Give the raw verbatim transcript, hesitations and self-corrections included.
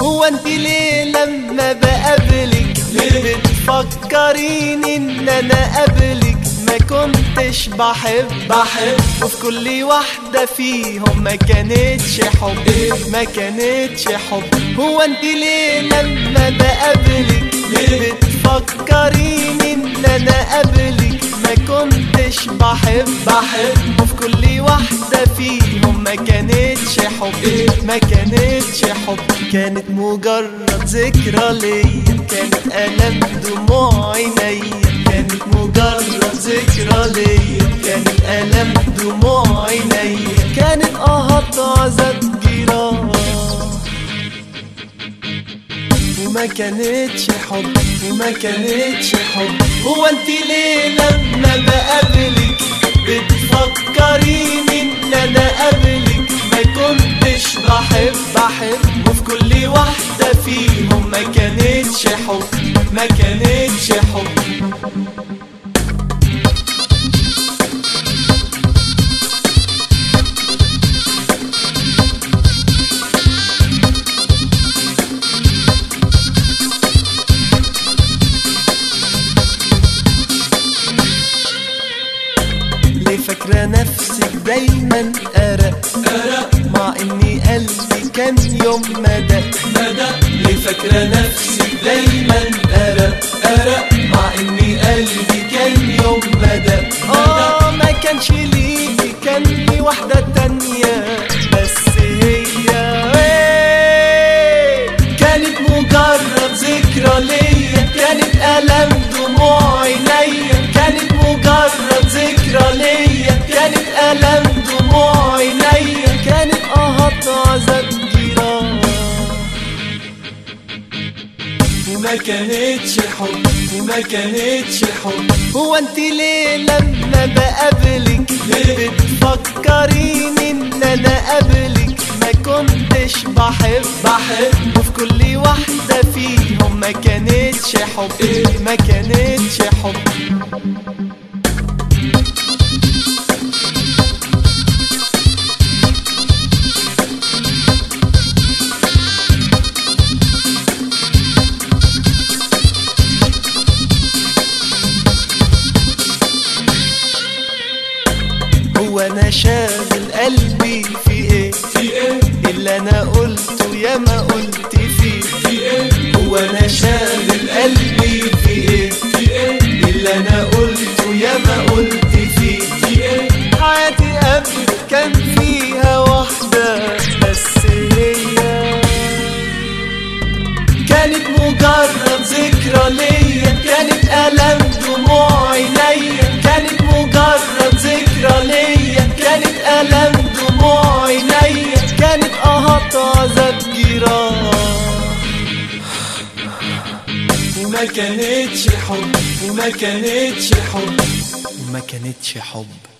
هو انت ليه لما بقابلك ليه بتفكريني ان انا قبلك ما كنتش بحب بحب وفي كل واحدة فيهم ما كانتش حب ما كانتش حب. هو انت ليه لما بقابلك ليه بتفكريني ان انا قبلك ما كنتش بحب بحب وفي كل واحدة فيهم ما كانتش حب ما كانتش حب. كانت مجرد ذكرى ليا، كانت ألم دموع عينيا، كانت مجرد ذكرى ليا، كانت ألم دموع عينيا، كانت قهط عذاب جراح وما كانتش حب وما كانتش حب. هو انت ليه لما بقابلك بتفكريني ان انا قبلك ما كنتش بحب بحب وفي كل واحدة فيهم ما كانتش حب ما كانتش حب. فاكرة نفسك دايما أرق أرق مع إني قلبي كان يوم مدق مدق. ليه فاكرة نفسك دايما أرق أرق مع إني قلبي كان يوم مدق آه ما كانش ليكي كان لي واحدة تانية بس هي كانت مجرد ذكرى ليا، كانت ألم دموع عينيا، كانت مجرد ذكرى ليا، كانت ألم دموع عينيا، كانت قهط عذاب جراح وما كانتش حب وما كانتش حب. هو انت ليه لما بقابلك ليه بتفكريني ان انا قبلك ما كنتش بحب بحب وفي كل واحدة فيهم ما كانتش حب ما كانتش حب. هو انا شاغل قلبي في ايه في ايه اللي انا قلته يا ما قلت فيه في ايه. هو انا شاغل قلبي في ايه في ايه اللي انا قلته يا ما قلت فيه في ايه. حياتي قبل كان فيها واحدة بس هي كانت مجرد ذكرى ليا، كانت ألم دموع عينيا، كانت مجرد ذكرى ليا، كانت ألم دموع عينيا، كانت قهط عذاب جراح وما كانتش حب وما كانتش حب وما كانتش حب.